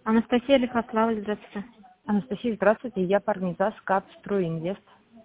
Анастасия Лихослава, здравствуйте. Анастасия, здравствуйте. Я Парнизас, Стройинвест.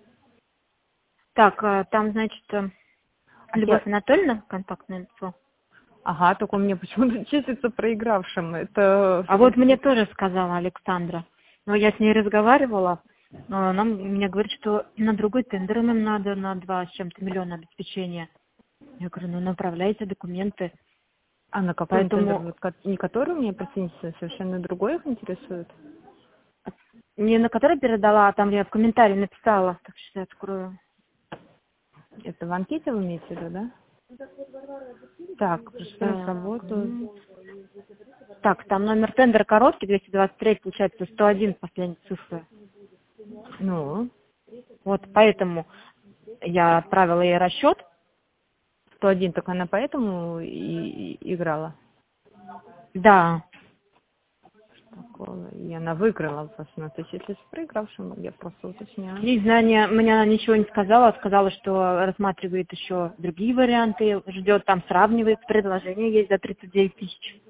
Так, там, значит, Любовь Я... Анатольевна, контактное лицо. Ага, только у меня почему-то числится проигравшим. Это... А вот мне тоже сказала Александра. Но я с ней разговаривала. Но она мне говорит, что на другой тендер нам надо на 2 с чем-то миллиона обеспечения. Я говорю, ну направляйте документы. А на какой Поэтому тендер? Вот не который у меня працівниця, совершенно другой их интересует? не на который передала, а там я в комментарии написала. Так что я открою. Это в анкете вы имеете в виду, да? Так, пристроить работу. Так, там номер тендера короткий, 223, получается 101 последние цифры. Ну, Вот поэтому я отправила ей расчет. 101, только она поэтому и играла. Да. Такого. И она выиграла, собственно. То есть, если с проигравшим, я просто уточняю. Не знаю, мне она ничего не сказала. Сказала, что рассматривает еще другие варианты, ждет, там сравнивает, предложение есть за 39 тысяч.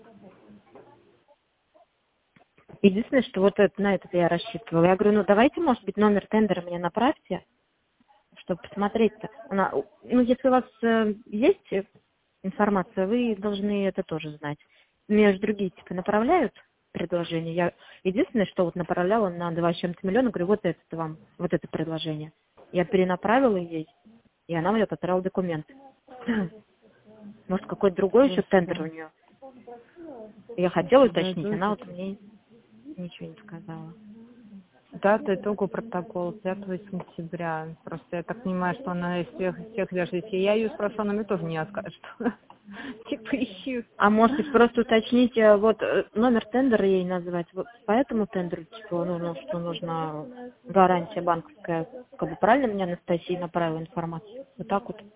Единственное, что вот это, на это я рассчитывала. Я говорю, ну давайте, может быть, номер тендера мне направьте, чтобы посмотреть-то. Ну, если у вас есть информация, вы должны это тоже знать. Мне же другие типа направляют предложение. Я единственное, что вот направляла на 2 с чем-то миллиона, говорю, вот это вам, вот это предложение. Я перенаправила ей, и она мне отправила документ. Может, какой-то другой еще тендер у нее. Я хотела уточнить, она вот мне ничего не сказала. Дата итогу протокол 5 сентября. Просто я так понимаю, что она из всех даже если я ее спрошу, она мне тоже не скажет. Типа ищу. А может быть, просто уточните, вот номер тендера ей назвать, вот по этому тендеру, типа, ну, что нужна гарантия банковская, как бы правильно мне Анастасия направила информацию? Вот так вот.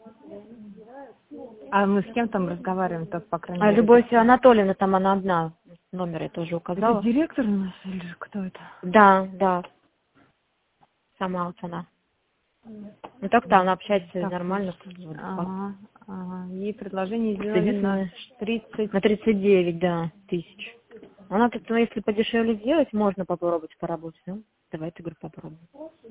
А мы с кем там разговариваем, так, по крайней А мере? Любовь Анатольевна, там она одна, номер я тоже Это указала. директор у нас или кто это? Да, сама вот она. Ну так-то она общается Так, нормально. ага. Ей предложение сделали на Единственное, 30. на 39, да, тысяч. Она тут, ну, если подешевле сделать, можно попробовать поработать. Ну, давайте, говорю, попробуем.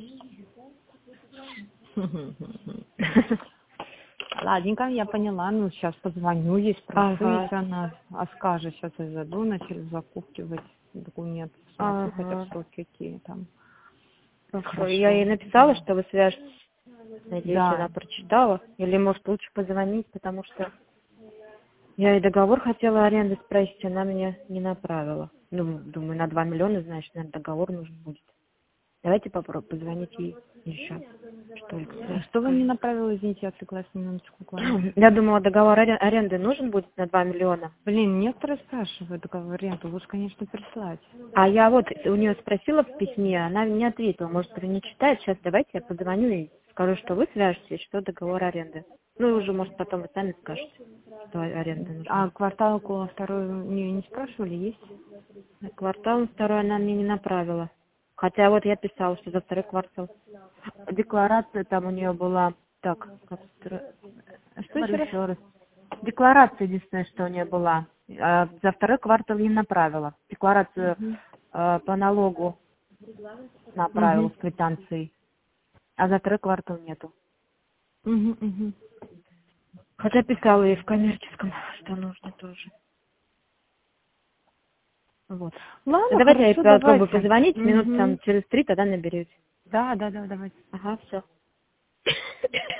Ладненько, я поняла. Ну, сейчас позвоню ей, спрошу, Ага. если она скажет. Сейчас я зайду, начали закупки в эти документы. Смотрю, хотя бы Ага. сроки какие там. Хорошо. Я ей Хорошо. написала, что вы свяжетесь. Надеюсь, Да. она прочитала. Или, может, лучше позвонить, потому что я ей договор хотела аренды спросить, она мне не направила. Ну, думаю, на 2 миллиона, значит, наверное, договор нужен будет. Давайте попробуем позвонить ей еще. Что ли, Что вы мне направили, извините, я отвлеклась на минуточку к вам. Я думала, договор аренды нужен будет на 2 миллиона. Блин, некоторые спрашивают договор аренды, лучше, конечно, прислать. А я вот у нее спросила в письме, она не ответила. Может, она не читает. Сейчас давайте я позвоню и скажу, что вы свяжетесь, что договор аренды. Ну, и уже, может, потом вы сами скажете, что аренда нужна. А квартал около второй не спрашивали, есть? Квартал второй она мне не направила. Хотя вот я писала, что за второй квартал. Декларация там у нее была... Так, Что еще раз? Декларация единственное, что у нее была. За второй квартал не направила. Декларацию по налогу направила с квитанцией. А за второй квартал нету. Хотя писала ей в коммерческом, что нужно тоже. Вот. Ладно, Давайте я хорошо, попробую давайте. позвонить, минут там через 3 тогда наберете. Да, давайте. Ага, все.